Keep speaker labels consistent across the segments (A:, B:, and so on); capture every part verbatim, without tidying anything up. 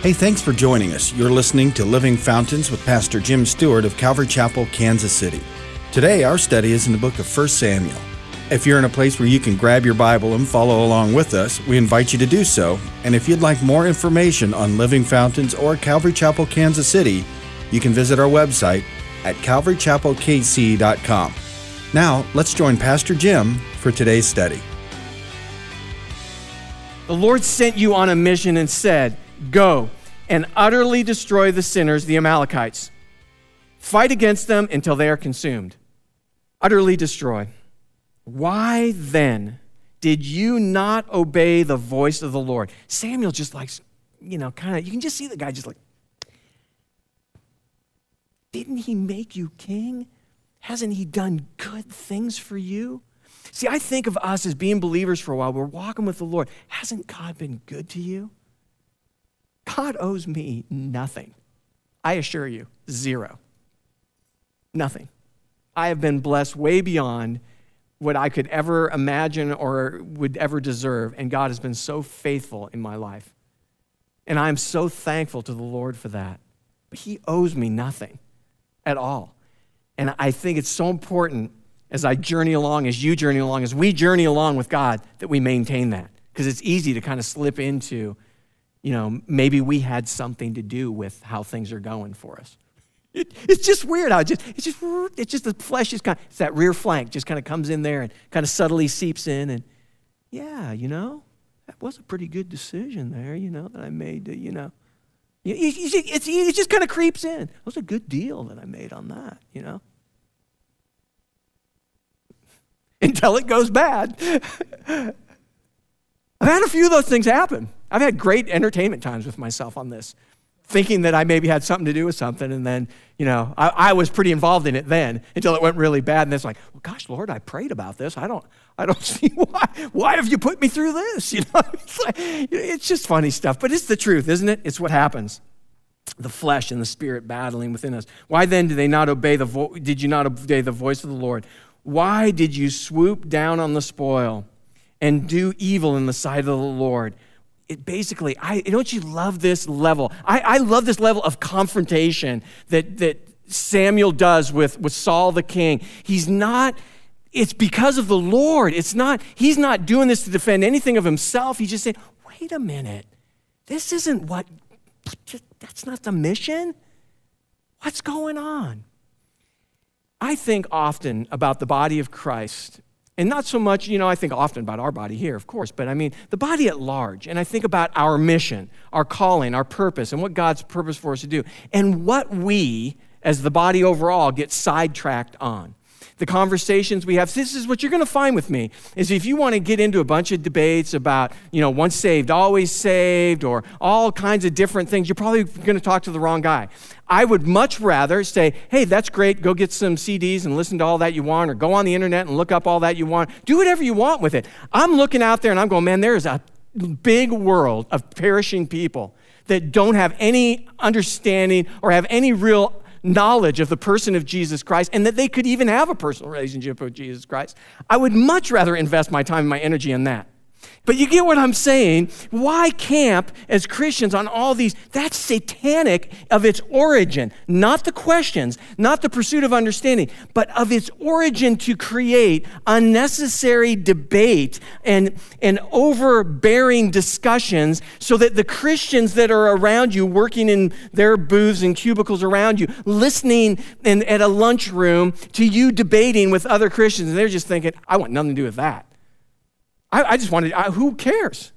A: Hey, thanks for joining us. You're listening to Living Fountains with Pastor Jim Stewart of Calvary Chapel, Kansas City. Today, our study is in the book of First Samuel. If you're in a place where you can grab your Bible and follow along with us, we invite you to do so. And if you'd like more information on Living Fountains or Calvary Chapel, Kansas City, you can visit our website at calvary chapel k c dot com. Now, let's join Pastor Jim for today's study.
B: The Lord sent you on a mission and said, "Go and utterly destroy the sinners, the Amalekites. Fight against them until they are consumed." Utterly destroy. Why then did you not obey the voice of the Lord? Samuel just likes, you know, kind of, you can just see the guy just like, didn't he make you king? Hasn't he done good things for you? See, I think of us as being believers for a while. We're walking with the Lord. Hasn't God been good to you? God owes me nothing. I assure you, zero. Nothing. I have been blessed way beyond what I could ever imagine or would ever deserve, and God has been so faithful in my life. And I'm so thankful to the Lord for that. But he owes me nothing at all. And I think it's so important as I journey along, as you journey along, as we journey along with God, that we maintain that. Because it's easy to kind of slip into, you know, maybe we had something to do with how things are going for us. It, it's just weird how it just, it's just, it's just the flesh is kind of, it's that rear flank just kind of comes in there and kind of subtly seeps in and, yeah, you know, that was a pretty good decision there, you know, that I made, to, you know. You, you, you, it's, it just kind of creeps in. It was a good deal that I made on that, you know. Until it goes bad. I've had a few of those things happen. I've had great entertainment times with myself on this, thinking that I maybe had something to do with something, and then, you know, I, I was pretty involved in it then until it went really bad, and it's like, well, gosh, Lord, I prayed about this. I don't, I don't see why. Why have you put me through this? You know, it's like, it's just funny stuff, but it's the truth, isn't it? It's what happens. The flesh and the spirit battling within us. Why then did they not obey the vo- Did you not obey the voice of the Lord? Why did you swoop down on the spoil and do evil in the sight of the Lord? It basically, I don't you love this level? I, I love this level of confrontation that, that Samuel does with, with Saul the king. He's not, it's because of the Lord. It's not, he's not doing this to defend anything of himself. He's just saying, wait a minute. This isn't what, that's not the mission. What's going on? I think often about the body of Christ. And not so much, you know, I think often about our body here, of course, but I mean the body at large. And I think about our mission, our calling, our purpose, and what God's purpose for us to do. And what we, as the body overall, get sidetracked on. The conversations we have, this is what you're going to find with me, is if you want to get into a bunch of debates about, you know, once saved, always saved, or all kinds of different things, you're probably going to talk to the wrong guy. I would much rather say, hey, that's great, go get some C Ds and listen to all that you want, or go on the internet and look up all that you want. Do whatever you want with it. I'm looking out there and I'm going, man, there is a big world of perishing people that don't have any understanding or have any real knowledge of the person of Jesus Christ, and that they could even have a personal relationship with Jesus Christ. I would much rather invest my time and my energy in that. But you get what I'm saying? Why camp as Christians on all these? That's satanic of its origin, not the questions, not the pursuit of understanding, but of its origin to create unnecessary debate and, and overbearing discussions so that the Christians that are around you, working in their booths and cubicles around you, listening in, at a lunchroom to you debating with other Christians, and they're just thinking, I want nothing to do with that. I, I just wanted, I, who cares?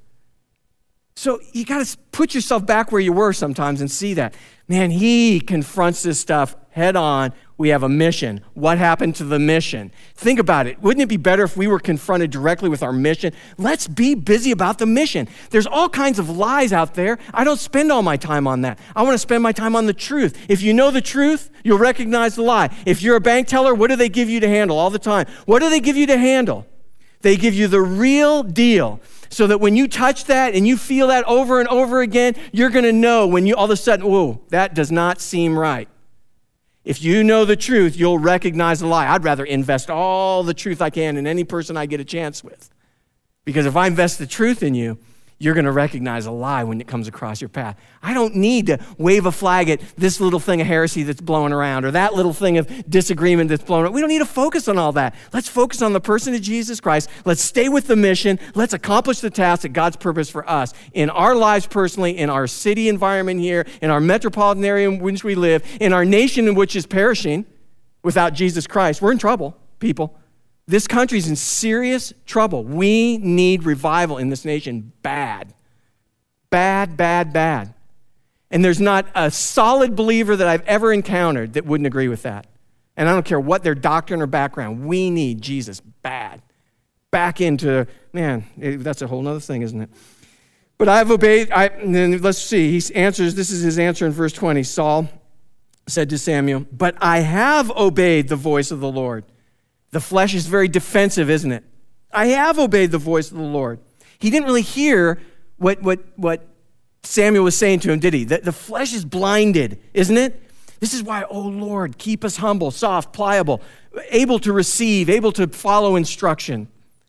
B: So you got to put yourself back where you were sometimes and see that. Man, he confronts this stuff head on. We have a mission. What happened to the mission? Think about it. Wouldn't it be better if we were confronted directly with our mission? Let's be busy about the mission. There's all kinds of lies out there. I don't spend all my time on that. I want to spend my time on the truth. If you know the truth, you'll recognize the lie. If you're a bank teller, what do they give you to handle all the time? What do they give you to handle? They give you the real deal so that when you touch that and you feel that over and over again, you're going to know when you all of a sudden, whoa, that does not seem right. If you know the truth, you'll recognize the lie. I'd rather invest all the truth I can in any person I get a chance with. Because if I invest the truth in you, you're going to recognize a lie when it comes across your path. I don't need to wave a flag at this little thing of heresy that's blowing around or that little thing of disagreement that's blowing around. We don't need to focus on all that. Let's focus on the person of Jesus Christ. Let's stay with the mission. Let's accomplish the task that God's purpose for us in our lives personally, in our city environment here, in our metropolitan area in which we live, in our nation in which is perishing without Jesus Christ. We're in trouble, people. This country's in serious trouble. We need revival in this nation bad. Bad, bad, bad. And there's not a solid believer that I've ever encountered that wouldn't agree with that. And I don't care what their doctrine or background. We need Jesus bad. Back into, man, that's a whole other thing, isn't it? But I've obeyed, I, and then let's see, he answers, this is his answer in verse twenty. Saul said to Samuel, but I have obeyed the voice of the Lord. The flesh is very defensive, isn't it? I have obeyed the voice of the Lord. He didn't really hear what, what, what Samuel was saying to him, did he? The, the flesh is blinded, isn't it? This is why, oh Lord, keep us humble, soft, pliable, able to receive, able to follow instruction.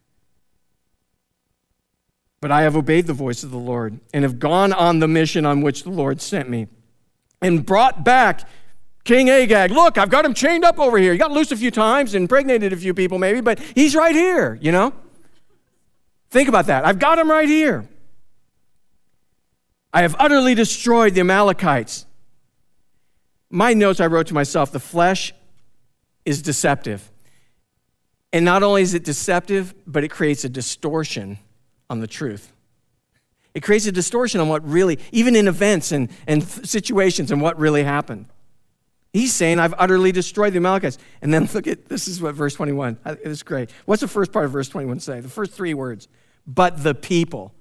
B: But I have obeyed the voice of the Lord and have gone on the mission on which the Lord sent me and brought back King Agag. Look, I've got him chained up over here. He got loose a few times, impregnated a few people maybe, but he's right here, you know? Think about that. I've got him right here. I have utterly destroyed the Amalekites. My notes I wrote to myself, the flesh is deceptive. And not only is it deceptive, but it creates a distortion on the truth. It creates a distortion on what really, even in events and, and situations and what really happened. He's saying, I've utterly destroyed the Amalekites. And then look at, this is what verse twenty-one, it's great. What's the first part of verse twenty-one say? The first three words, but the people.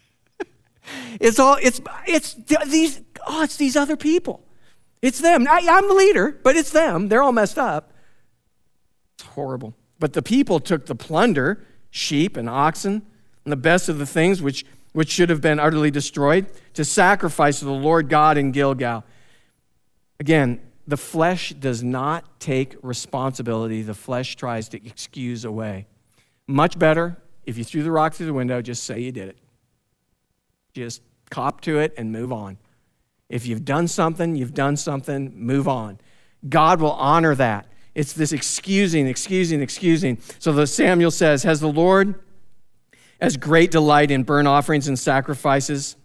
B: It's all, it's, it's these, oh, it's these other people. It's them. I, I'm the leader, but it's them. They're all messed up. It's horrible. But the people took the plunder, sheep and oxen, and the best of the things which, which should have been utterly destroyed, to sacrifice to the Lord God in Gilgal. Again, the flesh does not take responsibility. The flesh tries to excuse away. Much better, if you threw the rock through the window, just say you did it. Just cop to it and move on. If you've done something, you've done something, move on. God will honor that. It's this excusing, excusing, excusing. So the Samuel says, has the Lord as great delight in burnt offerings and sacrifices?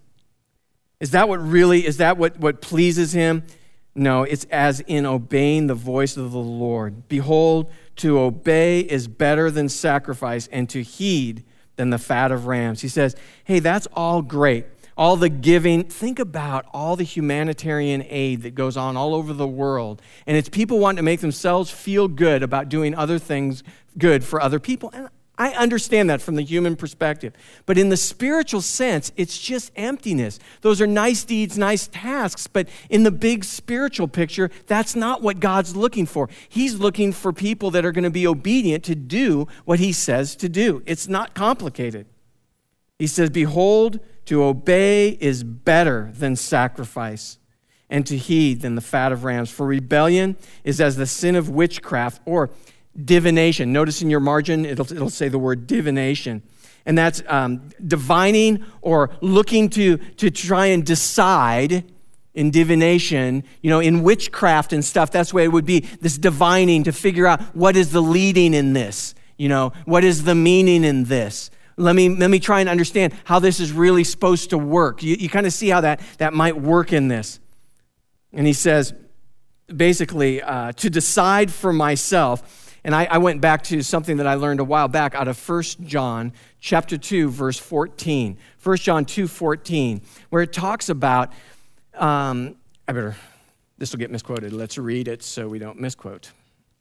B: Is that what really, is that what, what pleases him? No, it's as in obeying the voice of the Lord. Behold, to obey is better than sacrifice, and to heed than the fat of rams. He says, hey, that's all great. All the giving, think about all the humanitarian aid that goes on all over the world. And it's people wanting to make themselves feel good about doing other things good for other people. And I understand that from the human perspective. But in the spiritual sense, it's just emptiness. Those are nice deeds, nice tasks. But in the big spiritual picture, that's not what God's looking for. He's looking for people that are going to be obedient to do what he says to do. It's not complicated. He says, behold, to obey is better than sacrifice, and to heed than the fat of rams. For rebellion is as the sin of witchcraft or divination. Notice in your margin, it'll, it'll say the word divination. And that's um, divining or looking to, to try and decide in divination, you know, in witchcraft and stuff. That's the way it would be, this divining to figure out what is the leading in this, you know, what is the meaning in this. Let me let me try and understand how this is really supposed to work. You, you kind of see how that, that might work in this. And he says, basically, uh, to decide for myself. And I, I went back to something that I learned a while back out of First John chapter two, verse fourteen. First John two, fourteen, where it talks about, um, I better, this will get misquoted. Let's read it so we don't misquote.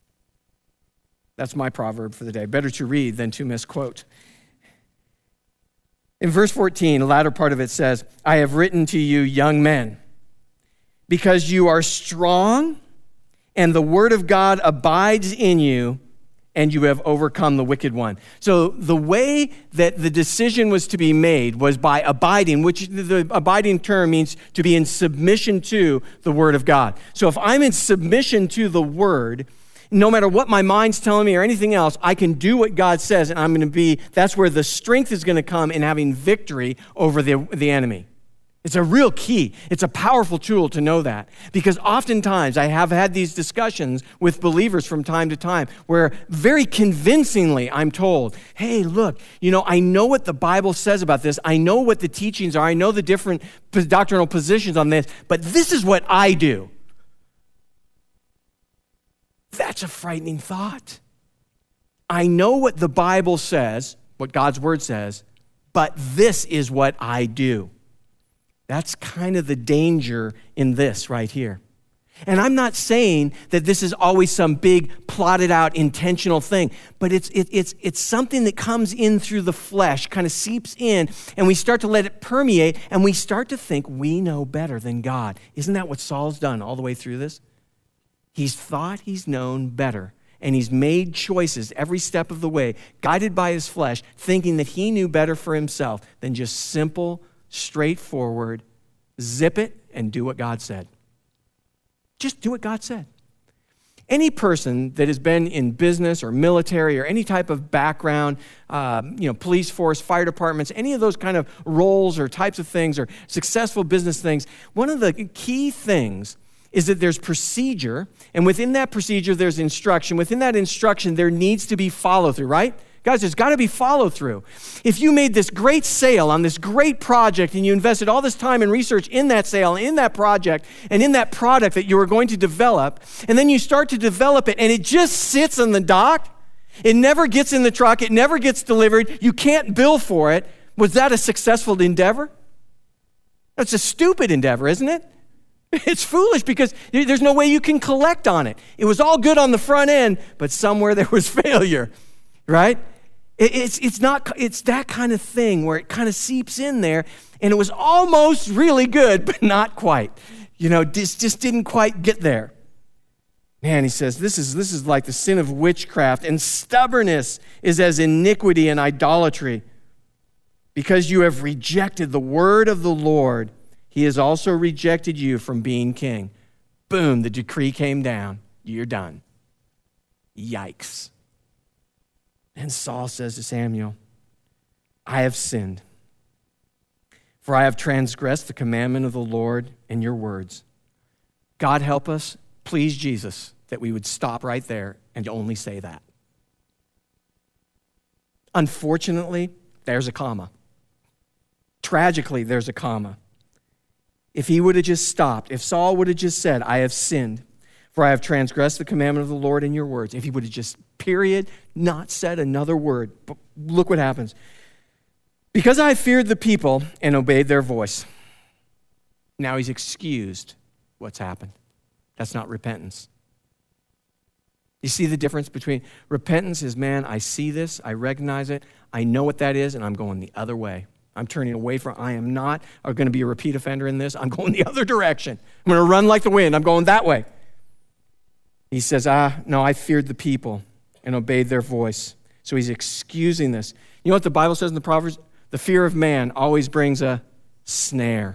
B: That's my proverb for the day. Better to read than to misquote. In verse fourteen, the latter part of it says, I have written to you, young men, because you are strong and the word of God abides in you, and you have overcome the wicked one. So the way that the decision was to be made was by abiding, which the abiding term means to be in submission to the word of God. So if I'm in submission to the word, no matter what my mind's telling me or anything else, I can do what God says, and I'm going to be, that's where the strength is going to come in having victory over the, the enemy. It's a real key. It's a powerful tool to know that, because oftentimes I have had these discussions with believers from time to time where very convincingly I'm told, hey, look, you know, I know what the Bible says about this. I know what the teachings are. I know the different doctrinal positions on this, but this is what I do. That's a frightening thought. I know what the Bible says, what God's word says, but this is what I do. That's kind of the danger in this right here. And I'm not saying that this is always some big plotted out intentional thing, but it's it, it's it's something that comes in through the flesh, kind of seeps in, and we start to let it permeate, and we start to think we know better than God. Isn't that what Saul's done all the way through this? He's thought he's known better, and he's made choices every step of the way, guided by his flesh, thinking that he knew better for himself than just simple, straightforward, zip it and do what God said. Just do what God said. Any person that has been in business or military or any type of background, uh, you know, police force, fire departments, any of those kind of roles or types of things or successful business things, one of the key things is that there's procedure, and within that procedure, there's instruction. Within that instruction, there needs to be follow-through, right? Guys, there's got to be follow-through. If you made this great sale on this great project and you invested all this time and research in that sale, in that project, and in that product that you were going to develop, and then you start to develop it and it just sits on the dock, it never gets in the truck, it never gets delivered, you can't bill for it, was that a successful endeavor? That's a stupid endeavor, isn't it? It's foolish because there's no way you can collect on it. It was all good on the front end, but somewhere there was failure, right? It's, it's, not, it's that kind of thing where it kind of seeps in there, and it was almost really good, but not quite. You know, this just didn't quite get there. Man, he says, this is, this is like the sin of witchcraft, and stubbornness is as iniquity and idolatry. Because you have rejected the word of the Lord, he has also rejected you from being king. Boom, the decree came down. You're done. Yikes. And Saul says to Samuel, I have sinned, for I have transgressed the commandment of the Lord and your words. God help us, please Jesus, that we would stop right there and only say that. Unfortunately, there's a comma. Tragically, there's a comma. If he would have just stopped, if Saul would have just said, I have sinned, for I have transgressed the commandment of the Lord in your words. If he would have just, period, not said another word. But look what happens. Because I feared the people and obeyed their voice. Now he's excused what's happened. That's not repentance. You see the difference between repentance is, man, I see this, I recognize it, I know what that is, and I'm going the other way. I'm turning away from, I am not going to be a repeat offender in this. I'm going the other direction. I'm going to run like the wind. I'm going that way. He says, ah, no, I feared the people and obeyed their voice. So he's excusing this. You know what the Bible says in the Proverbs? The fear of man always brings a snare.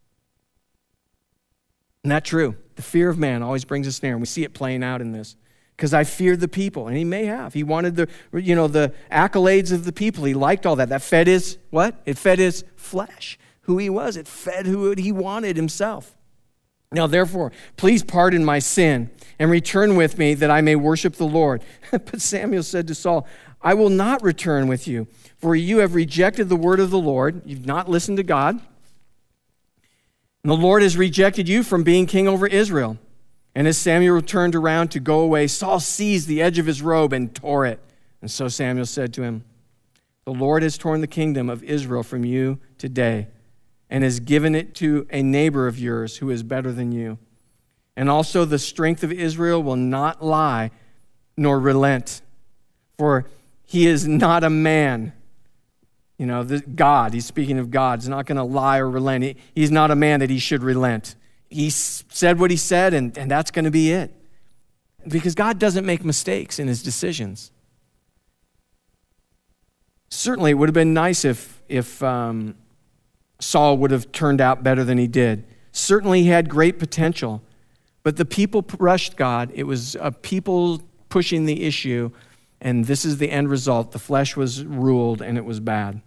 B: Isn't that true? The fear of man always brings a snare, and we see it playing out in this. Because I feared the people, and he may have. He wanted the, you know, the accolades of the people. He liked all that. That fed his, what? It fed his flesh, who he was. It fed who he wanted himself. Now, therefore, please pardon my sin and return with me that I may worship the Lord. But Samuel said to Saul, I will not return with you, for you have rejected the word of the Lord. You've not listened to God. And the Lord has rejected you from being king over Israel. And as Samuel turned around to go away, Saul seized the edge of his robe and tore it. And so Samuel said to him, the Lord has torn the kingdom of Israel from you today and has given it to a neighbor of yours who is better than you. And also the strength of Israel will not lie nor relent, for he is not a man. You know, the, God, he's speaking of God, is not going to lie or relent. He, he's not a man that he should relent. He said what he said, and, and that's going to be it. Because God doesn't make mistakes in his decisions. Certainly, it would have been nice if, if um, Saul would have turned out better than he did. Certainly, he had great potential. But the people rushed God. It was a people pushing the issue, and this is the end result. The flesh was ruled, and it was bad.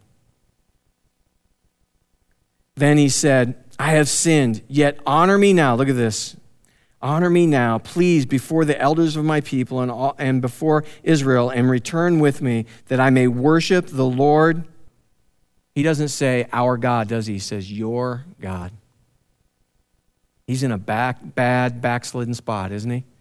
B: Then he said, I have sinned, yet honor me now. Look at this. Honor me now, please, before the elders of my people and, all, and before Israel, and return with me that I may worship the Lord. He doesn't say our God, does he? He says your God. He's in a back, bad, backslidden spot, isn't he?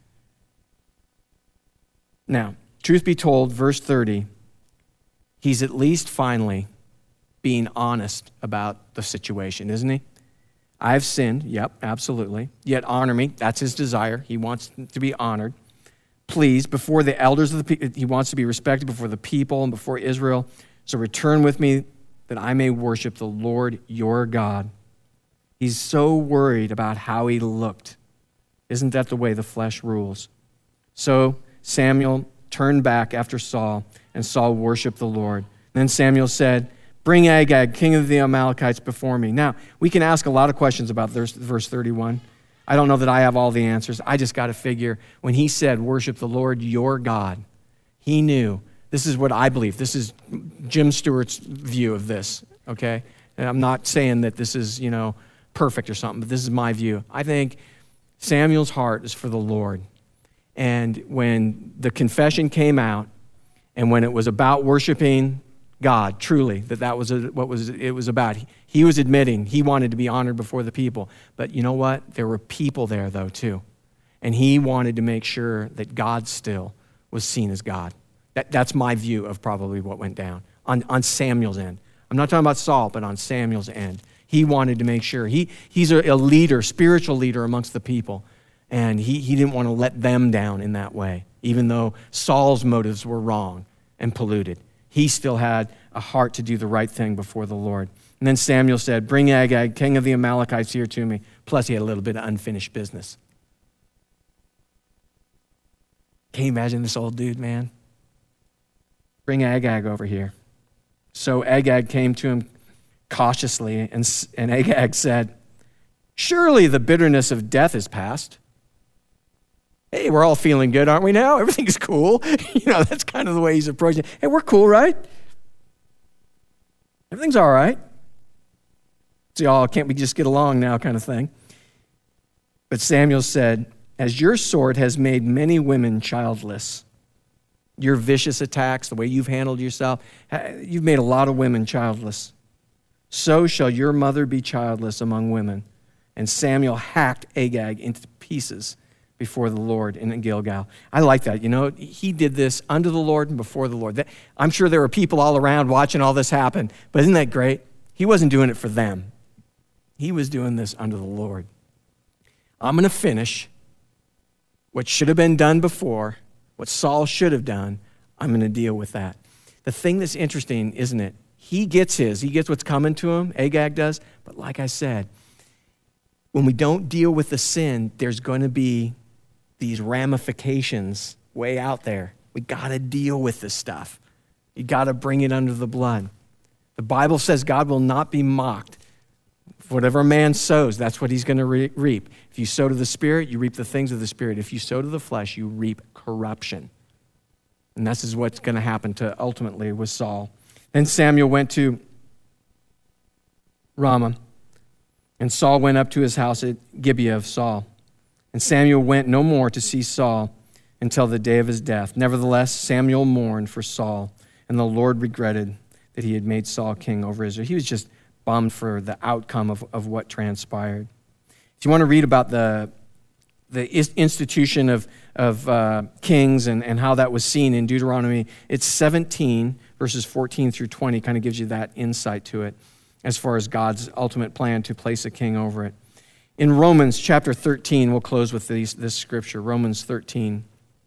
B: Now, truth be told, verse thirty, he's at least finally being honest about the situation, isn't he? I've sinned, yep, absolutely. Yet honor me, that's his desire. He wants to be honored. Please, before the elders of the people, he wants to be respected before the people and before Israel. So return with me that I may worship the Lord your God. He's so worried about how he looked. Isn't that the way the flesh rules? So Samuel turned back after Saul, and Saul worshiped the Lord. Then Samuel said, bring Agag, king of the Amalekites, before me. Now, we can ask a lot of questions about verse thirty-one. I don't know that I have all the answers. I just got to figure, when he said, worship the Lord your God, he knew. This is what I believe. This is Jim Stewart's view of this, okay? And I'm not saying that this is, you know, perfect or something, but this is my view. I think Samuel's heart is for the Lord. And when the confession came out, and when it was about worshiping God, truly, that that was a, what was it was about. He, he was admitting he wanted to be honored before the people. But you know what? There were people there, though, too. And he wanted to make sure that God still was seen as God. That, that's my view of probably what went down on, on Samuel's end. I'm not talking about Saul, but on Samuel's end. He wanted to make sure. He, he's a, a leader, spiritual leader amongst the people. And he, he didn't want to let them down in that way, even though Saul's motives were wrong and polluted. He still had a heart to do the right thing before the Lord. And then Samuel said, bring Agag, king of the Amalekites, here to me. Plus, he had a little bit of unfinished business. Can you imagine this old dude, man? Bring Agag over here. So Agag came to him cautiously, and, and Agag said, surely the bitterness of death is past. Hey, we're all feeling good, aren't we now? Everything's cool. You know, that's kind of the way he's approaching it. Hey, we're cool, right? Everything's all right. See, all can't we just get along now kind of thing. But Samuel said, as your sword has made many women childless, your vicious attacks, the way you've handled yourself, you've made a lot of women childless. So shall your mother be childless among women. And Samuel hacked Agag into pieces before the Lord in Gilgal. I like that. You know, he did this under the Lord and before the Lord. I'm sure there were people all around watching all this happen, but isn't that great? He wasn't doing it for them. He was doing this under the Lord. I'm going to finish what should have been done before, what Saul should have done. I'm going to deal with that. The thing that's interesting, isn't it? He gets his. He gets what's coming to him. Agag does. But like I said, when we don't deal with the sin, there's going to be these ramifications way out there. We got to deal with this stuff. You got to bring it under the blood. The Bible says God will not be mocked. Whatever a man sows, that's what he's going to re- reap. If you sow to the Spirit, you reap the things of the Spirit. If you sow to the flesh, you reap corruption. And this is what's going to happen to ultimately with Saul. Then Samuel went to Ramah, and Saul went up to his house at Gibeah of Saul. And Samuel went no more to see Saul until the day of his death. Nevertheless, Samuel mourned for Saul, and the Lord regretted that he had made Saul king over Israel. He was just bummed for the outcome of, of what transpired. If you want to read about the, the institution of, of uh, kings and, and how that was seen in Deuteronomy, it's seventeen, verses fourteen through twenty, kind of gives you that insight to it as far as God's ultimate plan to place a king over it. In Romans chapter thirteen, we'll close with these, this scripture, Romans thirteen.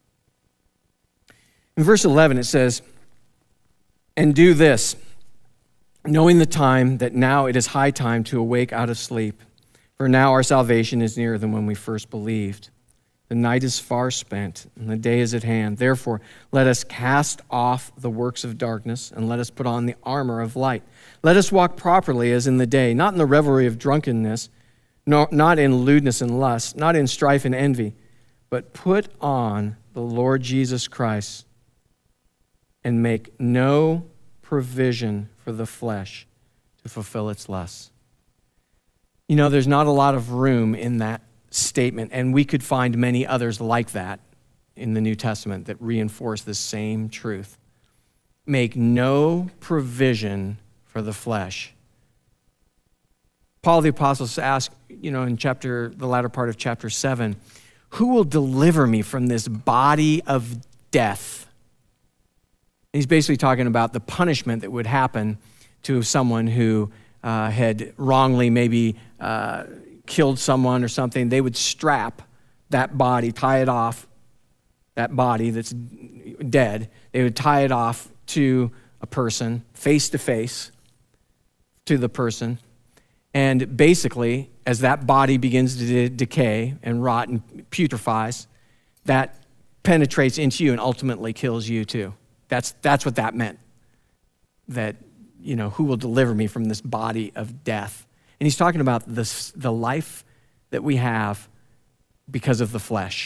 B: In verse eleven, it says, and do this, knowing the time that now it is high time to awake out of sleep. For now our salvation is nearer than when we first believed. The night is far spent, and the day is at hand. Therefore, let us cast off the works of darkness, and let us put on the armor of light. Let us walk properly as in the day, not in the revelry of drunkenness, nor, not in lewdness and lust, not in strife and envy, but put on the Lord Jesus Christ and make no provision for the flesh to fulfill its lusts. You know, there's not a lot of room in that statement, and we could find many others like that in the New Testament that reinforce the same truth. Make no provision for the flesh. Paul the Apostle asks, you know, in chapter, the latter part of chapter seven, who will deliver me from this body of death? And he's basically talking about the punishment that would happen to someone who uh, had wrongly maybe uh, killed someone or something. They would strap that body, tie it off, that body that's dead. They would tie it off to a person, face to face to the person. And basically, as that body begins to de- decay and rot and putrefies, that penetrates into you and ultimately kills you too. That's that's what that meant. That, you know, who will deliver me from this body of death? And he's talking about this, the life that we have because of the flesh.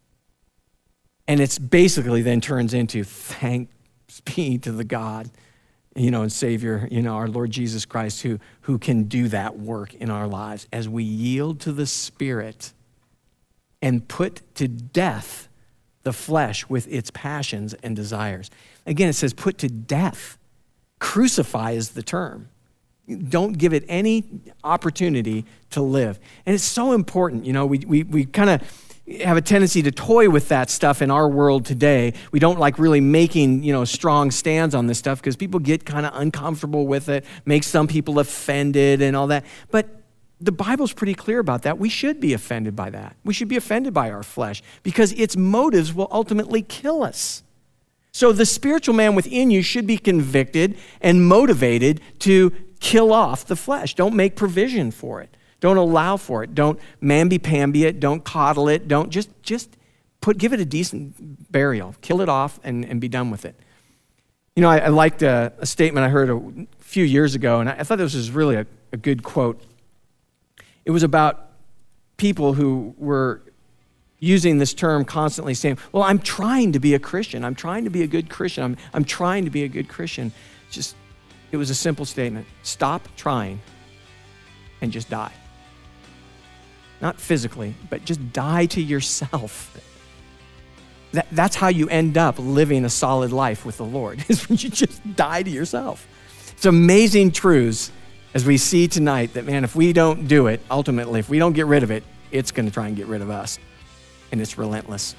B: And it's basically then turns into thanks be to the God, you know, and Savior, you know, our Lord Jesus Christ, who, who can do that work in our lives as we yield to the Spirit and put to death the flesh with its passions and desires. Again, it says put to death. Crucify is the term. Don't give it any opportunity to live. And it's so important, you know, we we we kind of have a tendency to toy with that stuff in our world today. We don't like really making, you know, strong stands on this stuff because people get kind of uncomfortable with it, makes some people offended and all that. But the Bible's pretty clear about that. We should be offended by that. We should be offended by our flesh because its motives will ultimately kill us. So the spiritual man within you should be convicted and motivated to kill off the flesh. Don't make provision for it. Don't allow for it. Don't mamby-pamby it. Don't coddle it. Don't just just put give it a decent burial. Kill it off and, and be done with it. You know, I, I liked a, a statement I heard a few years ago, and I, I thought this was really a, a good quote. It was about people who were using this term constantly, saying, well, I'm trying to be a Christian. I'm trying to be a good Christian. I'm, I'm trying to be a good Christian. Just, it was a simple statement. Stop trying and just die. Not physically, but just die to yourself. That, that's how you end up living a solid life with the Lord, is when you just die to yourself. It's amazing truths as we see tonight that, man, if we don't do it, ultimately, if we don't get rid of it, it's going to try and get rid of us. And it's relentless.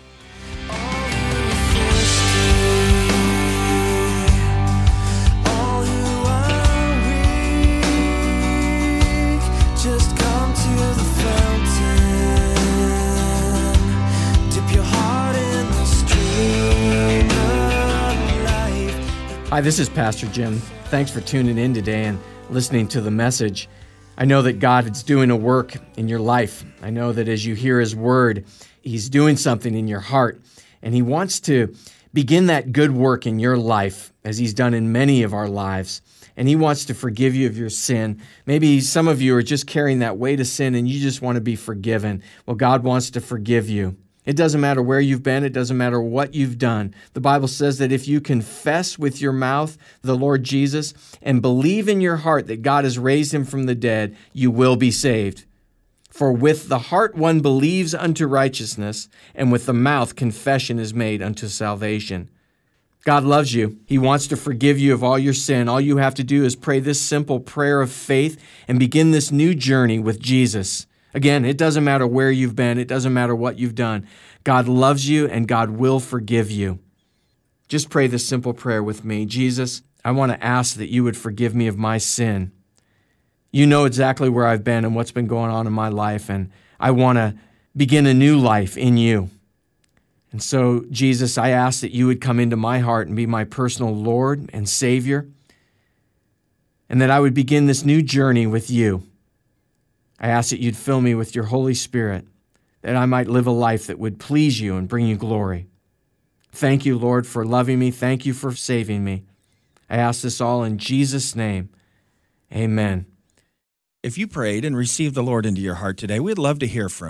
B: Hi, this is Pastor Jim. Thanks for tuning in today and listening to the message. I know that God is doing a work in your life. I know that as you hear His word, He's doing something in your heart, and He wants to begin that good work in your life as He's done in many of our lives. And He wants to forgive you of your sin. Maybe some of you are just carrying that weight of sin and you just want to be forgiven. Well, God wants to forgive you. It doesn't matter where you've been. It doesn't matter what you've done. The Bible says that if you confess with your mouth the Lord Jesus and believe in your heart that God has raised Him from the dead, you will be saved. For with the heart one believes unto righteousness, and with the mouth confession is made unto salvation. God loves you. He wants to forgive you of all your sin. All you have to do is pray this simple prayer of faith and begin this new journey with Jesus. Again, it doesn't matter where you've been. It doesn't matter what you've done. God loves you and God will forgive you. Just pray this simple prayer with me. Jesus, I want to ask that you would forgive me of my sin. You know exactly where I've been and what's been going on in my life, and I want to begin a new life in you. And so, Jesus, I ask that you would come into my heart and be my personal Lord and Savior, and that I would begin this new journey with you. I ask that you'd fill me with your Holy Spirit, that I might live a life that would please you and bring you glory. Thank you, Lord, for loving me. Thank you for saving me. I ask this all in Jesus' name. Amen.
A: If you prayed and received the Lord into your heart today, we'd love to hear from you.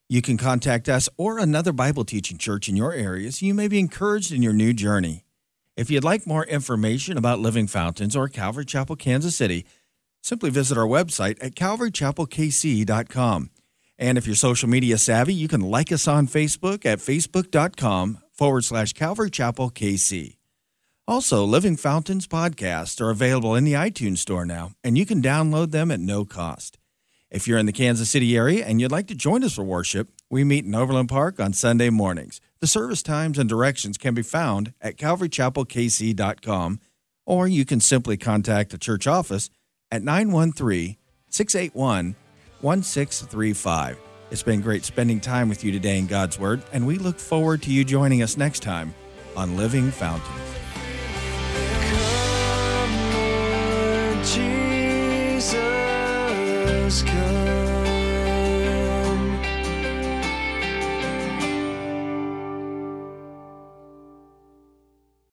A: You can contact us or another Bible teaching church in your area so you may be encouraged in your new journey. If you'd like more information about Living Fountains or Calvary Chapel, Kansas City, simply visit our website at calvary chapel k c dot com. And if you're social media savvy, you can like us on Facebook at facebook.com forward slash Calvary Chapel KC. Also, Living Fountains podcasts are available in the iTunes store now, and you can download them at no cost. If you're in the Kansas City area and you'd like to join us for worship, we meet in Overland Park on Sunday mornings. The service times and directions can be found at calvary chapel k c dot com, or you can simply contact the church office at nine one three, six eight one, one six three five. It's been great spending time with you today in God's Word, and we look forward to you joining us next time on Living Fountains.
C: Come, Lord Jesus, come.